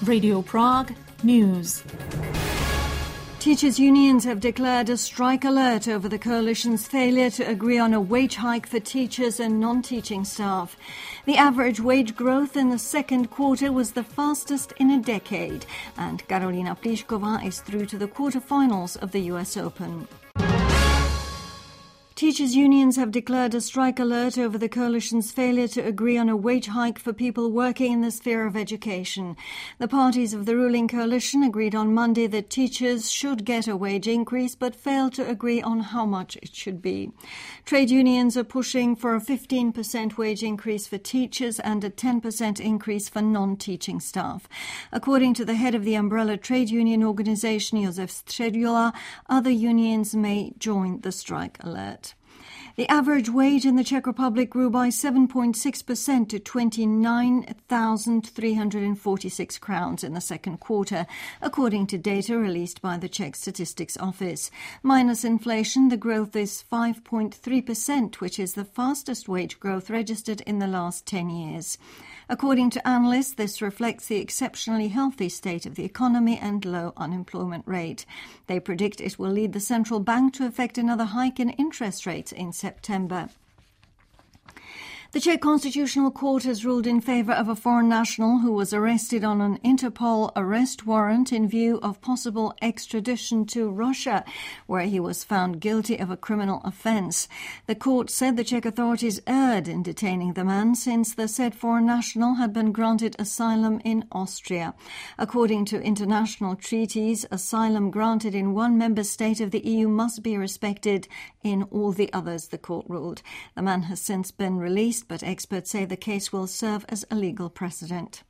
Radio Prague News. Teachers' unions have declared a strike alert over the coalition's failure to agree on a wage hike for teachers and non-teaching staff. The average wage growth in the second quarter was the fastest in a decade, and Karolina Pliskova is through to the quarterfinals of the US Open. Teachers' unions have declared a strike alert over the coalition's failure to agree on a wage hike for people working in the sphere of education. The parties of the ruling coalition agreed on Monday that teachers should get a wage increase but failed to agree on how much it should be. Trade unions are pushing for a 15% wage increase for teachers and a 10% increase for non-teaching staff. According to the head of the umbrella trade union organization, Josef Středula, other unions may join the strike alert. The average wage in the Czech Republic grew by 7.6% to 29,346 crowns in the second quarter, according to data released by the Czech Statistics Office. Minus inflation, the growth is 5.3%, which is the fastest wage growth registered in the last 10 years. According to analysts, this reflects the exceptionally healthy state of the economy and low unemployment rate. They predict it will lead the central bank to effect another hike in interest rates in September. The Czech Constitutional Court has ruled in favour of a foreign national who was arrested on an Interpol arrest warrant in view of possible extradition to Russia, where he was found guilty of a criminal offence. The court said the Czech authorities erred in detaining the man since the said foreign national had been granted asylum in Austria. According to international treaties, asylum granted in one member state of the EU must be respected in all the others, the court ruled. The man has since been released, but experts say the case will serve as a legal precedent.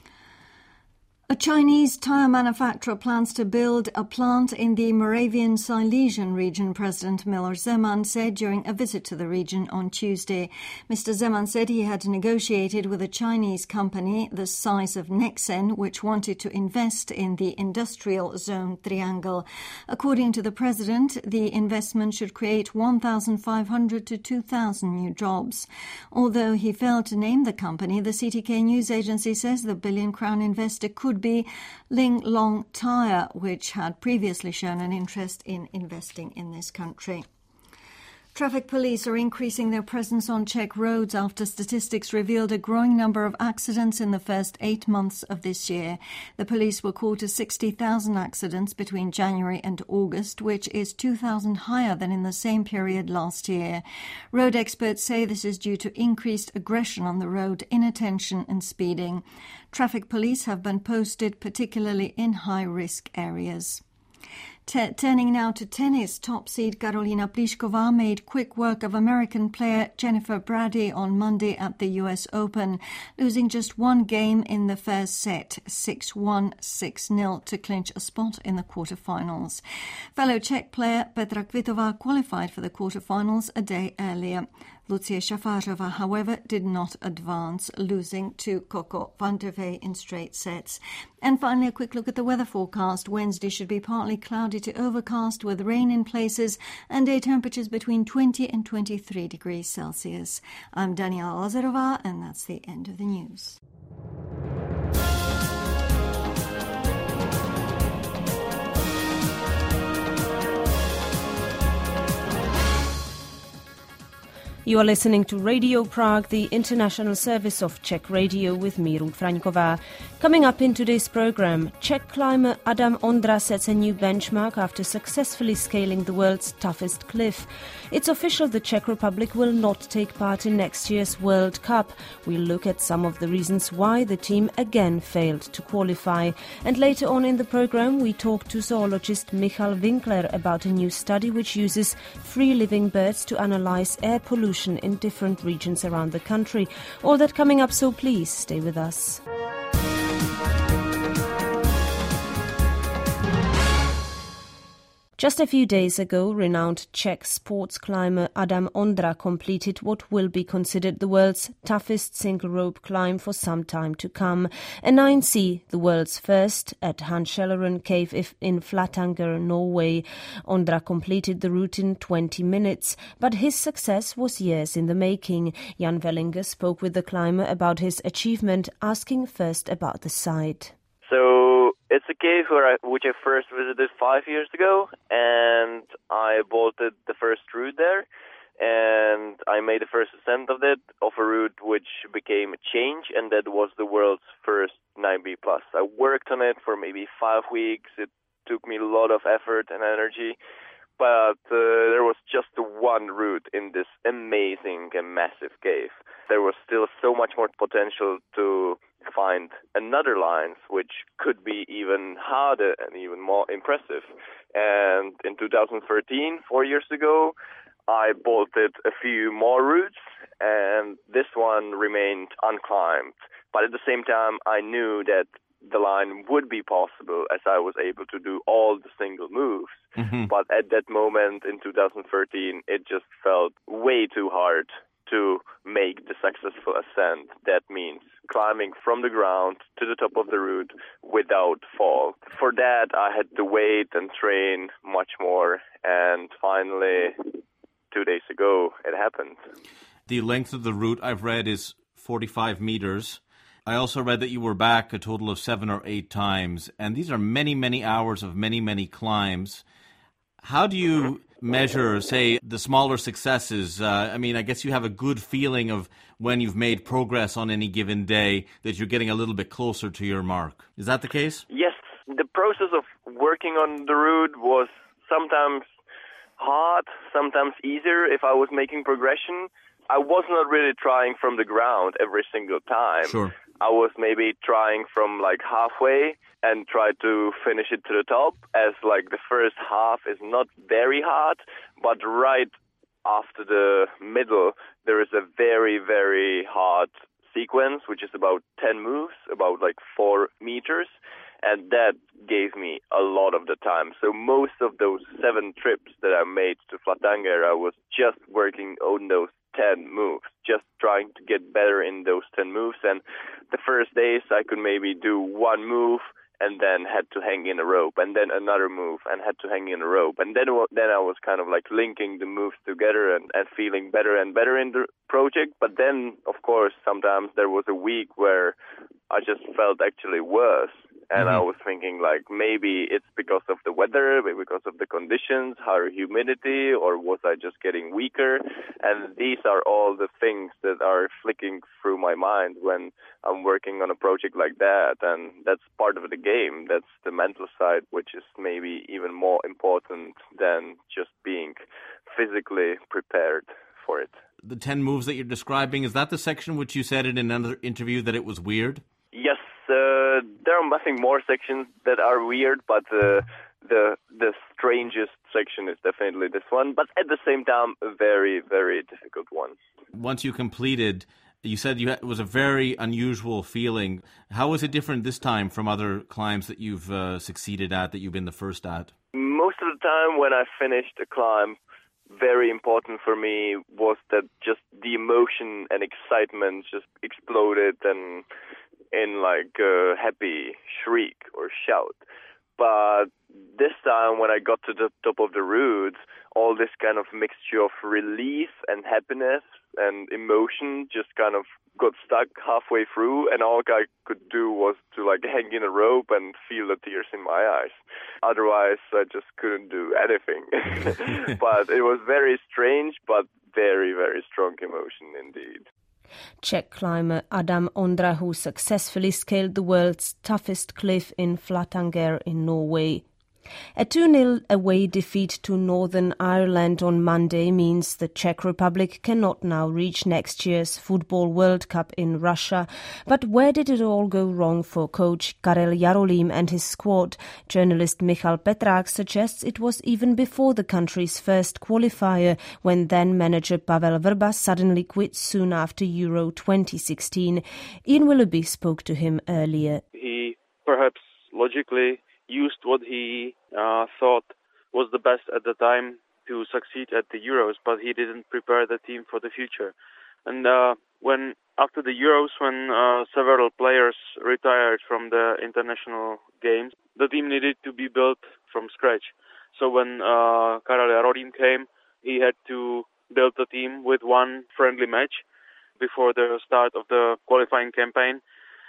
A Chinese tyre manufacturer plans to build a plant in the Moravian Silesian region, President Miloš Zeman said during a visit to the region on Tuesday. Mr. Zeman said he had negotiated with a Chinese company the size of Nexen, which wanted to invest in the industrial zone Triangle. According to the president, the investment should create 1,500 to 2,000 new jobs. Although he failed to name the company, the CTK news agency says the billion-crown investor could be Ling Long Tyre, which had previously shown an interest in investing in this country. Traffic police are increasing their presence on Czech roads after statistics revealed a growing number of accidents in the first 8 months of this year. The police were called to 60,000 accidents between January and August, which is 2,000 higher than in the same period last year. Road experts say this is due to increased aggression on the road, inattention and speeding. Traffic police have been posted particularly in high-risk areas. Turning now to tennis, top seed Karolina Pliskova made quick work of American player Jennifer Brady on Monday at the US Open, losing just one game in the first set, 6-1, 6-0, to clinch a spot in the quarterfinals. Fellow Czech player Petra Kvitova qualified for the quarterfinals a day earlier. Lucia Šafářová, however, did not advance, losing to Coco Vandevey in straight sets. And finally, a quick look at the weather forecast. Wednesday should be partly cloudy to overcast with rain in places and day temperatures between 20 and 23 degrees Celsius. I'm Daniela Lazarová, and that's the end of the news. You are listening to Radio Prague, the international service of Czech radio, with me, Ruth Fraňková. Coming up in today's program, Czech climber Adam Ondra sets a new benchmark after successfully scaling the world's toughest cliff. It's official the Czech Republic will not take part in next year's World Cup. We'll look at some of the reasons why the team again failed to qualify. And later on in the program, we talk to zoologist Michal Winkler about a new study which uses free-living birds to analyze air pollution in different regions around the country. All that coming up, so please stay with us. Just a few days ago, renowned Czech sports climber Adam Ondra completed what will be considered the world's toughest single-rope climb for some time to come. A 9C, the world's first, at Hanskjelleren Cave in Flatanger, Norway. Ondra completed the route in 20 minutes, but his success was years in the making. Jan Wellinger spoke with the climber about his achievement, asking first about the site. So it's a cave which I first visited 5 years ago, and I bolted the first route there, and I made the first ascent of a route which became a change, and that was the world's first 9B+. I worked on it for maybe 5 weeks. It took me a lot of effort and energy, but there was just one route in this amazing and massive cave. There was still so much more potential to find another lines which could be even harder and even more impressive. And in 2013, 4 years ago, I bolted a few more routes, and this one remained unclimbed. But at the same time, I knew that the line would be possible as I was able to do all the single moves. Mm-hmm. But at that moment in 2013, it just felt way too hard to make the successful ascent. That means climbing from the ground to the top of the route without fall. For that, I had to wait and train much more. And finally, 2 days ago, it happened. The length of the route I've read is 45 meters. I also read that you were back a total of 7 or 8 times, and these are many, many hours of many, many climbs. How do you measure, say, the smaller successes? I guess you have a good feeling of when you've made progress on any given day, that you're getting a little bit closer to your mark. Is that the case? Yes. The process of working on the route was sometimes hard, sometimes easier if I was making progression. I was not really trying from the ground every single time. Sure. I was maybe trying from like halfway and try to finish it to the top, as like the first half is not very hard, but right after the middle there is a very, very hard sequence, which is about 10 moves, about like 4 meters, and that gave me a lot of the time. So most of those 7 trips that I made to Flatanger, I was just working on those 10 moves, just trying to get better in those 10 moves. And the first days I could maybe do one move and then had to hang in a rope, and then another move and had to hang in a rope. And then I was kind of like linking the moves together and feeling better and better in the project. But then, of course, sometimes there was a week where I just felt actually worse. And I was thinking, like, maybe it's because of the weather, maybe because of the conditions, higher humidity, or was I just getting weaker? And these are all the things that are flicking through my mind when I'm working on a project like that. And that's part of the game. That's the mental side, which is maybe even more important than just being physically prepared for it. The 10 moves that you're describing, is that the section which you said in another interview that it was weird? Yes. There are nothing more sections that are weird, but the strangest section is definitely this one. But at the same time, a very, very difficult one. Once you completed, you said it was a very unusual feeling. How was it different this time from other climbs that you've succeeded at, that you've been the first at? Most of the time when I finished a climb, very important for me was that just the emotion and excitement just exploded and in like a happy shriek or shout. But this time when I got to the top of the route, all this kind of mixture of relief and happiness and emotion just kind of got stuck halfway through, and all I could do was to like hang in a rope and feel the tears in my eyes. Otherwise, I just couldn't do anything. But it was very strange, but very, very strong emotion indeed. Czech climber Adam Ondra, who successfully scaled the world's toughest cliff in Flatanger in Norway. A 2-0 away defeat to Northern Ireland on Monday means the Czech Republic cannot now reach next year's Football World Cup in Russia. But where did it all go wrong for coach Karel Jarolím and his squad? Journalist Michal Petrák suggests it was even before the country's first qualifier, when then-manager Pavel Vrba suddenly quit soon after Euro 2016. Ian Willoughby spoke to him earlier. He perhaps logically used what he thought was the best at the time to succeed at the Euros, but he didn't prepare the team for the future. And when after the Euros, when several players retired from the international games, the team needed to be built from scratch. So when Karel Jarolím came, he had to build the team with one friendly match before the start of the qualifying campaign.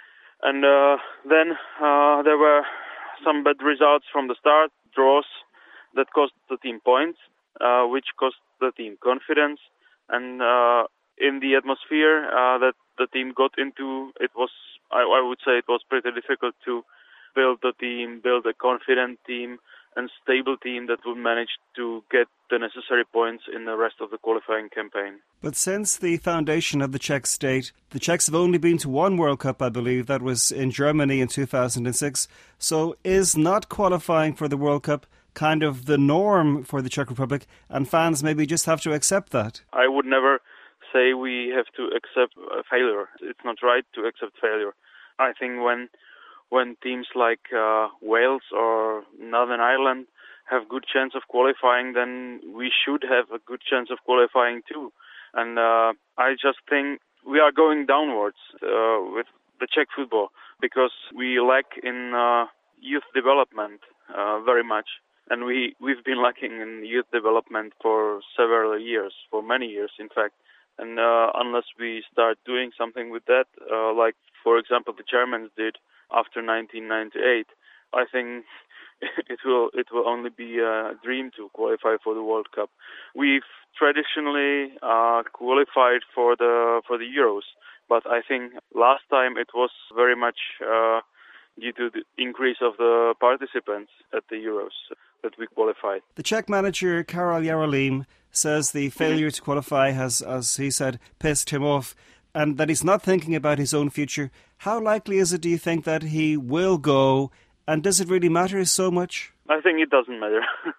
And then there were some bad results from the start, draws that cost the team points, which cost the team confidence. And in the atmosphere that the team got into, it was, I would say it was pretty difficult to build the team, build a confident team and stable team that would manage to get the necessary points in the rest of the qualifying campaign. But since the foundation of the Czech state, the Czechs have only been to one World Cup, I believe. That was in Germany in 2006. So is not qualifying for the World Cup kind of the norm for the Czech Republic, and fans maybe just have to accept that? I would never say we have to accept failure. It's not right to accept failure. I think when teams like Wales or Northern Ireland have good chance of qualifying, then we should have a good chance of qualifying too. And I just think we are going downwards with the Czech football because we lack in youth development very much. And we've been lacking in youth development for several years, for many years in fact. And unless we start doing something with that, like for example the Germans did after 1998, I think it will only be a dream to qualify for the World Cup. We've traditionally qualified for the Euros, but I think last time it was very much due to the increase of the participants at the Euros that we qualified. The Czech manager Karel Jarolím says the failure to qualify has, as he said, pissed him off, and that he's not thinking about his own future. How likely is it, do you think, that he will go, and does it really matter so much? I think it doesn't matter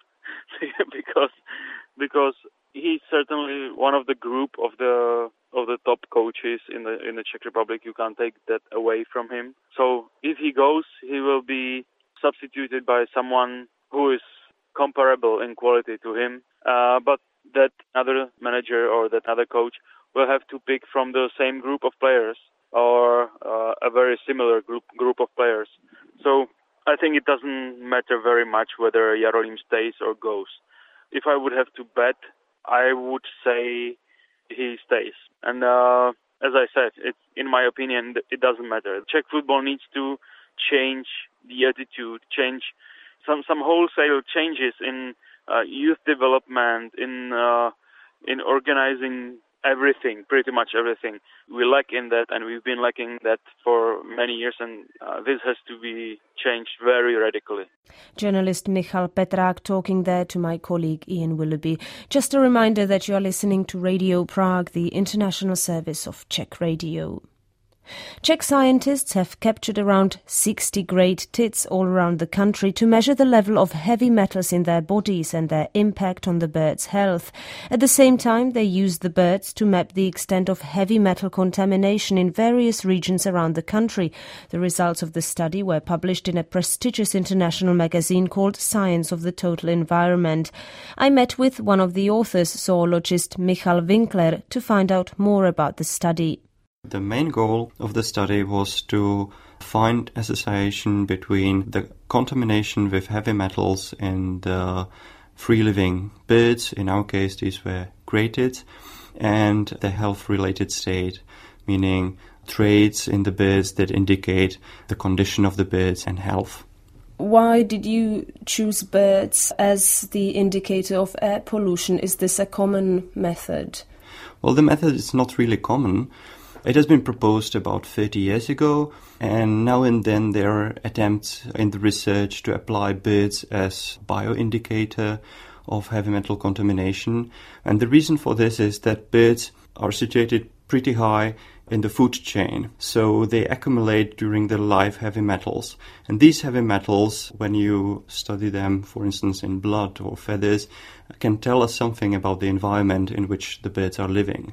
because he's certainly one of the group of the top coaches in the Czech Republic. You can't take that away from him. So if he goes, he will be substituted by someone who is comparable in quality to him. But that other manager or that other coach will have to pick from the same group of players or a very similar group of players. So I think it doesn't matter very much whether Jarolím stays or goes. If I would have to bet, I would say he stays. And as I said, in my opinion, it doesn't matter. Czech football needs to change the attitude, change some wholesale changes in youth development, in organizing everything, pretty much everything. We lack in that, and we've been lacking that for many years, and this has to be changed very radically. Journalist Michal Petrák talking there to my colleague Ian Willoughby. Just a reminder that you are listening to Radio Prague, the international service of Czech Radio. Czech scientists have captured around 60 great tits all around the country to measure the level of heavy metals in their bodies and their impact on the birds' health. At the same time, they used the birds to map the extent of heavy metal contamination in various regions around the country. The results of the study were published in a prestigious international magazine called Science of the Total Environment. I met with one of the authors, zoologist Michal Winkler, to find out more about the study. The main goal of the study was to find association between the contamination with heavy metals in the free-living birds, in our case these were grey tits, and the health-related state, meaning traits in the birds that indicate the condition of the birds and health. Why did you choose birds as the indicator of air pollution? Is this a common method? Well, the method is not really common. It has been proposed about 30 years ago, and now and then there are attempts in the research to apply birds as bioindicator of heavy metal contamination. And the reason for this is that birds are situated pretty high in the food chain, so they accumulate during their life heavy metals. And these heavy metals, when you study them, for instance, in blood or feathers, can tell us something about the environment in which the birds are living.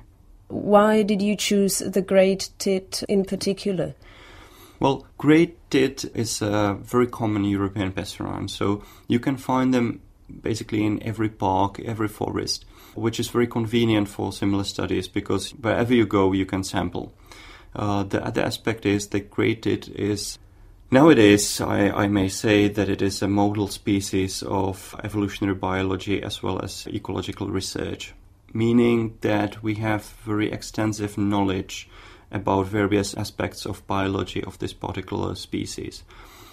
Why did you choose the great tit in particular? Well, great tit is a very common European passerine, so you can find them basically in every park, every forest, which is very convenient for similar studies because wherever you go, you can sample. The other aspect is that great tit is, nowadays, I may say that it is a model species of evolutionary biology as well as ecological research, meaning that we have very extensive knowledge about various aspects of biology of this particular species.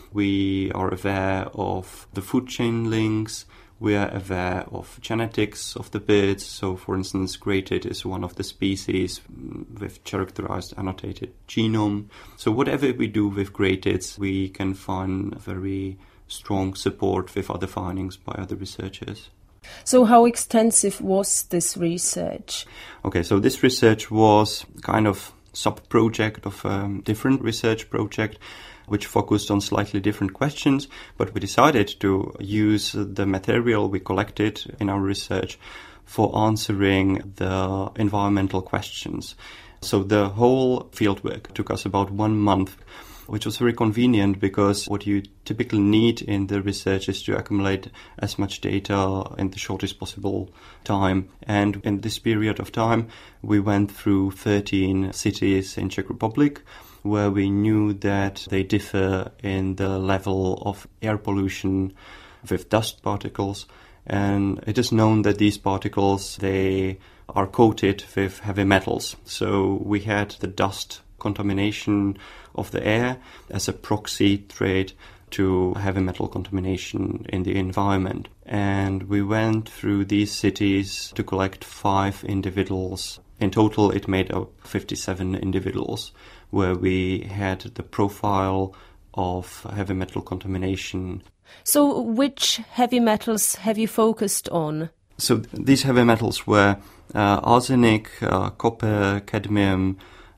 We are aware of the food chain links. We are aware of genetics of the birds. So, for instance, grey-tit is one of the species with characterized annotated genome. So whatever we do with grey-tits, we can find very strong support with other findings by other researchers. So how extensive was this research? Okay, so this research was kind of sub-project of a different research project which focused on slightly different questions, but we decided to use the material we collected in our research for answering the environmental questions. So the whole fieldwork took us about 1 month, which was very convenient because what you typically need in the research is to accumulate as much data in the shortest possible time. And in this period of time, we went through 13 cities in Czech Republic, where we knew that they differ in the level of air pollution with dust particles. And it is known that these particles, they are coated with heavy metals. So we had the dust contamination of the air as a proxy trade to heavy metal contamination in the environment. And we went through these cities to collect 5 individuals. In total, it made up 57 individuals, where we had the profile of heavy metal contamination. So which heavy metals have you focused on? So these heavy metals were arsenic, copper, cadmium,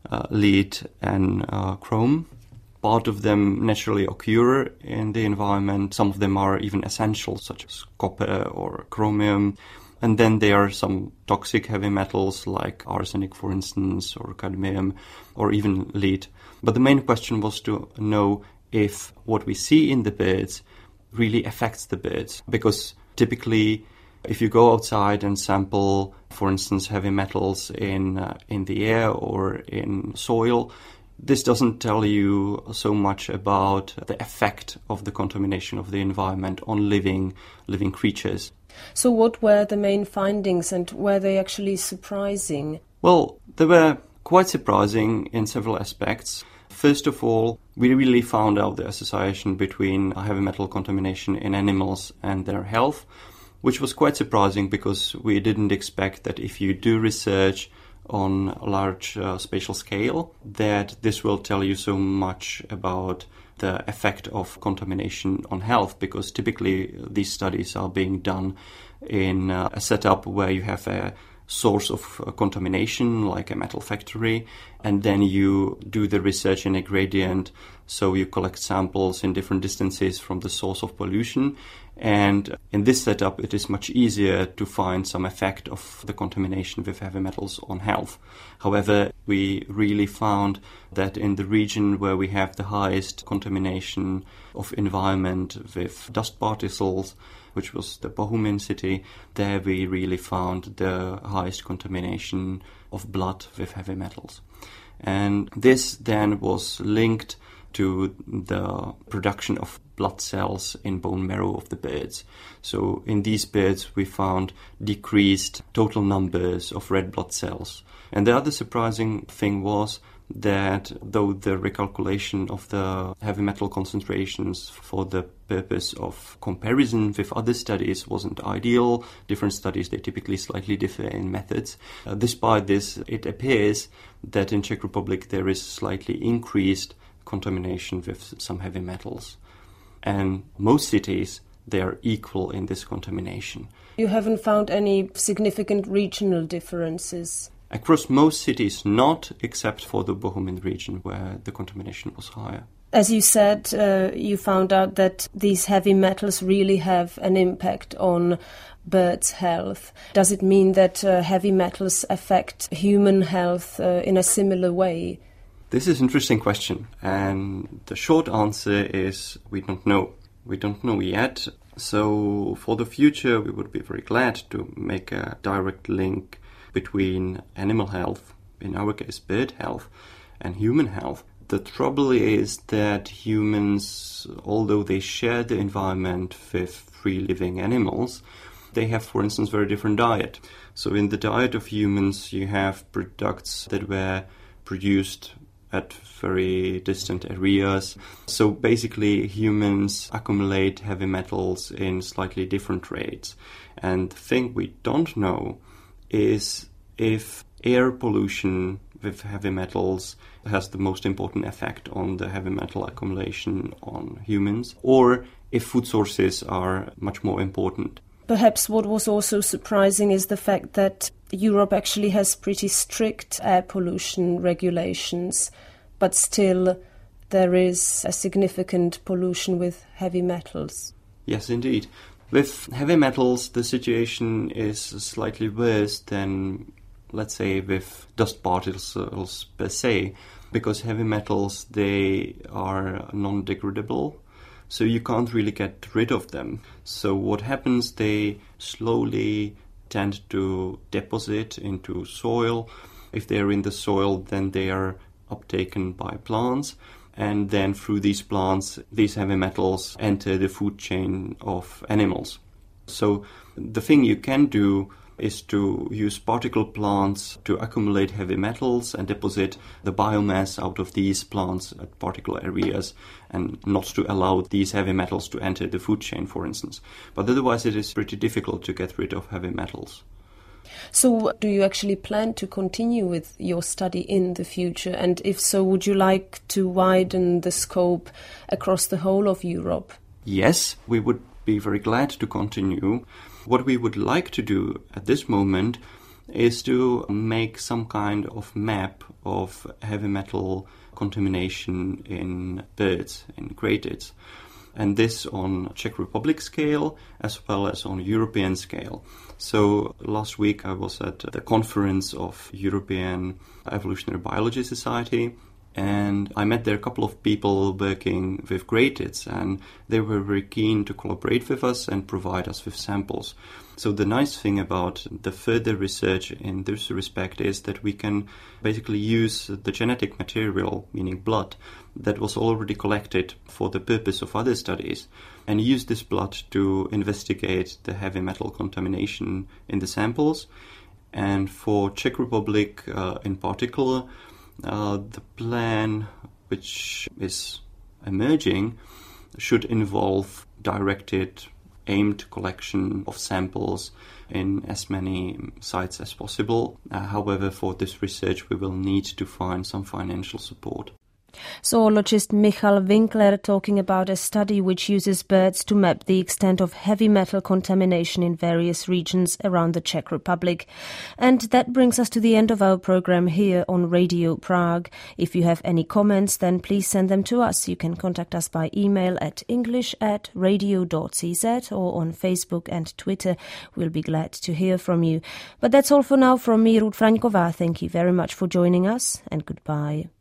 lead and chrome. Part of them naturally occur in the environment. Some of them are even essential, such as copper or chromium. And then there are some toxic heavy metals like arsenic, for instance, or cadmium, or even lead. But the main question was to know if what we see in the birds really affects the birds. Because typically, if you go outside and sample, for instance, heavy metals in the air or in soil, this doesn't tell you so much about the effect of the contamination of the environment on living creatures. So what were the main findings, and were they actually surprising? Well, they were quite surprising in several aspects. First of all, we really found out the association between heavy metal contamination in animals and their health, which was quite surprising because we didn't expect that if you do research on a large spatial scale, that this will tell you so much about the effect of contamination on health, because typically these studies are being done in a setup where you have a source of contamination, like a metal factory, and then you do the research in a gradient, so you collect samples in different distances from the source of pollution. And in this setup, it is much easier to find some effect of the contamination with heavy metals on health. However, we really found that in the region where we have the highest contamination of environment with dust particles, which was the Bohumín city, there we really found the highest contamination of blood with heavy metals. And this then was linked to the production of blood cells in bone marrow of the birds. So in these birds we found decreased total numbers of red blood cells. And the other surprising thing was that though the recalculation of the heavy metal concentrations for the purpose of comparison with other studies wasn't ideal, different studies, they typically slightly differ in methods. Despite this, it appears that in Czech Republic there is slightly increased contamination with some heavy metals. And most cities, they are equal in this contamination. You haven't found any significant regional differences? Across most cities, not, except for the Bohumín region where the contamination was higher. As you said, you found out that these heavy metals really have an impact on birds' health. Does it mean that heavy metals affect human health in a similar way? This is an interesting question, and the short answer is we don't know. We don't know yet. So for the future, we would be very glad to make a direct link between animal health, in our case bird health, and human health. The trouble is that humans, although they share the environment with free living animals, they have, for instance, very different diet. So in the diet of humans, you have products that were produced at very distant areas. So basically humans accumulate heavy metals in slightly different rates. And the thing we don't know is if air pollution with heavy metals has the most important effect on the heavy metal accumulation on humans, or if food sources are much more important. Perhaps what was also surprising is the fact that Europe actually has pretty strict air pollution regulations, but still there is a significant pollution with heavy metals. Yes, indeed. With heavy metals, the situation is slightly worse than, let's say, with dust particles per se, because heavy metals, they are non-degradable, so you can't really get rid of them. So what happens, they slowly tend to deposit into soil. If they're in the soil, then they are uptaken by plants, and then through these plants, these heavy metals enter the food chain of animals. So the thing you can do is to use particle plants to accumulate heavy metals and deposit the biomass out of these plants at particle areas, and not to allow these heavy metals to enter the food chain, for instance. But otherwise it is pretty difficult to get rid of heavy metals. So do you actually plan to continue with your study in the future? And if so, would you like to widen the scope across the whole of Europe? Yes, we would be very glad to continue. What we would like to do at this moment is to make some kind of map of heavy metal contamination in birds, in cratids, and this on Czech Republic scale as well as on European scale. So last week I was at the conference of European Evolutionary Biology Society, and I met there a couple of people working with cratids, and they were very keen to collaborate with us and provide us with samples. So the nice thing about the further research in this respect is that we can basically use the genetic material, meaning blood, that was already collected for the purpose of other studies, and use this blood to investigate the heavy metal contamination in the samples. And for Czech Republic in particular, the plan which is emerging should involve directed, aimed collection of samples in as many sites as possible. However, for this research we will need to find some financial support. Zoologist Michal Winkler talking about a study which uses birds to map the extent of heavy metal contamination in various regions around the Czech Republic. And that brings us to the end of our program here on Radio Prague. If you have any comments, then please send them to us. You can contact us by email at english@radio.cz or on Facebook and Twitter. We'll be glad to hear from you. But that's all for now from me, Ruth Fraňková. Thank you very much for joining us, and goodbye.